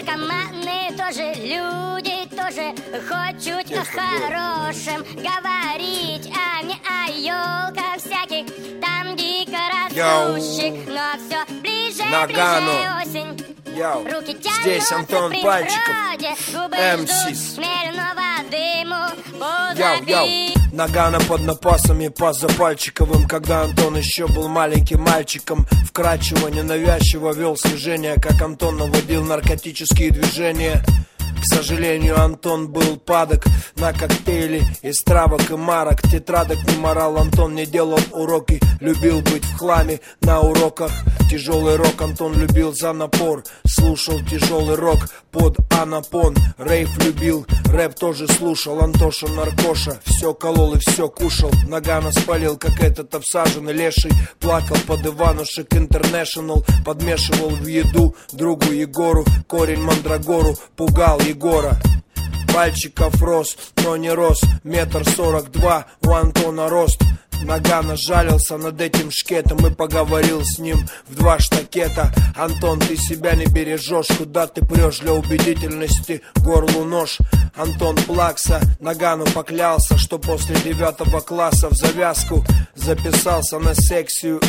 наркоманы тоже люди, тоже хоть чуть о хорошем говорить, а не о ёлках всяких, там дико растущих. Но все ближе, ближе осень. Руки здесь Антон Пальчиков, МС. Смирного дыму позади. Нагано под напасами, пас за Пальчиковым. Когда Антон еще был маленьким мальчиком, вкрадчиво, ненавязчиво вел слежение, как Антон наводил наркотические движения. К сожалению, Антон был падок на коктейли из травок и марок. Тетрадок не морал, Антон не делал уроки, любил быть в хламе на уроках. Тяжелый рок Антон любил за напор, слушал тяжелый рок под анапон. Рейв любил, рэп тоже слушал. Антоша наркоша, все колол и все кушал. Нагано спалил, как этот обсаженный леший. Плакал под Иванушек Интернешнл, подмешивал в еду другу Егору корень мандрагору, пугал Егора. Пальчиков рос, но не рос, 1,42 м у Антона рост. Нагано жалился над этим шкетом и поговорил с ним в 2 штакета. Антон, ты себя не бережешь, куда ты прешь для убедительности, горлу нож. Антон плакса, Нагану поклялся, что после 9 класса в завязку записался на секцию.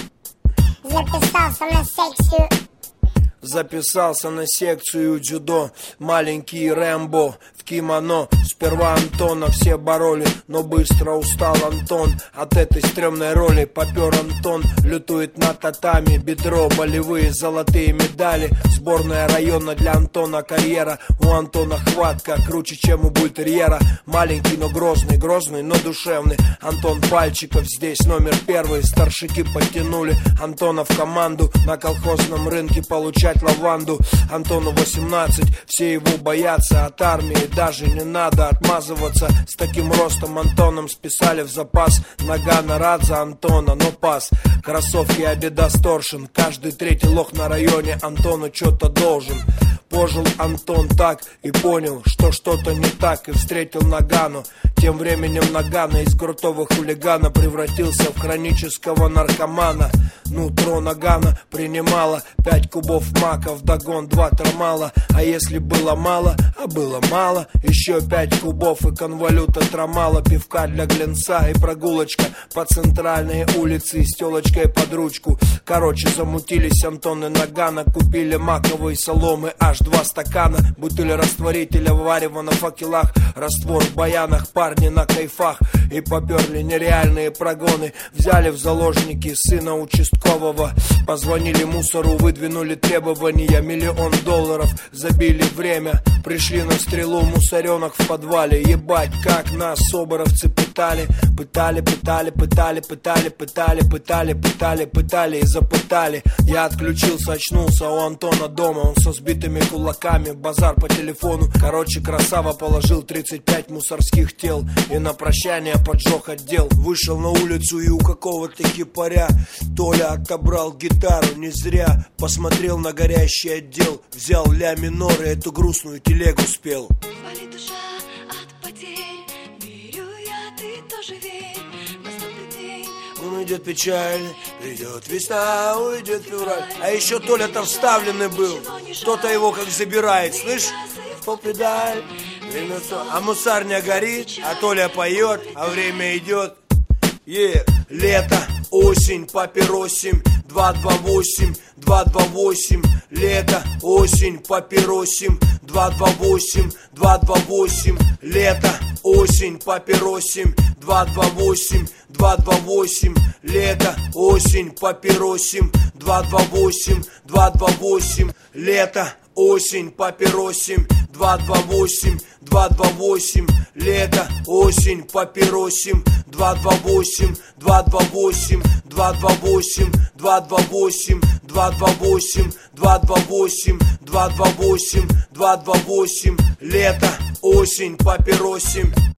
Записался на секцию дзюдо. Маленький Рэмбо в кимоно. Сперва Антона все бороли, но быстро устал Антон от этой стрёмной роли. Попер Антон, лютует на татами. Бедро, болевые золотые медали. Сборная района для Антона карьера. У Антона хватка круче, чем у бультерьера. Маленький, но грозный, грозный, но душевный. Антон Пальчиков здесь номер 1. Старшики подтянули Антона в команду. На колхозном рынке получать лаванду. Антону 18, все его боятся. От армии даже не надо отмазываться. С таким ростом Антоном списали в запас. Нагано рад за Антона, но пас. Кроссовки Adidas Torsion. Каждый третий лох на районе Антону что-то должен. Пожил Антон так и понял, что что-то не так, и встретил Нагану. Тем временем Нагано из крутого хулигана превратился в хронического наркомана. Нутро Нагано принимало 5 кубов мака, вдогон 2 трамала. А если было мало, а было мало, еще 5 кубов и конвалюта трамала. Пивка для глинца и прогулочка по центральной улице с телочкой под ручку. Короче, замутились Антон и Нагано, купили маковой соломы аж 2 стакана. Бутыль растворителя варева на факелах, раствор в баянах, парни на кайфах. И поперли нереальные прогоны. Взяли в заложники сына участкового. Позвонили мусору, выдвинули требования. $1 миллион, забили время. Пришли на стрелу мусоренок в подвале. Ебать, как нас соборовцы пытали. Пытали, пытали, пытали, пытали, пытали, пытали, пытали, пытали и запытали. Я отключился, очнулся у Антона дома. Он со сбитыми кулаками, базар по телефону. Короче, красава положил 35 мусорских тел и на прощание поджег отдел. Вышел на улицу и у какого-то хипаря Толя отобрал гитару не зря. Посмотрел на горящий отдел, взял ля минор и эту грустную телегу спел. Болит душа от потерь, верю я, ты тоже верь. Наступит день, уйдет печаль, придет весна, уйдет февраль. А еще Толя-то вставленный был. Кто-то его как забирает, слышь? По педаль. А мусарня горит, а Толя поет, а время идет. Лето, осень, папиросим, 228, 228. Лето, осень, папиросим, 228, 228. Лето, осень, папиросим, 228, 228. Лето, осень, папиросим, 228, 228. Лето, осень, папиросим, 228, 228. Лето, осень, папиросим, 228, 228, 228, 228, 228, 228, 228, 228. Лето, осень, папиросим.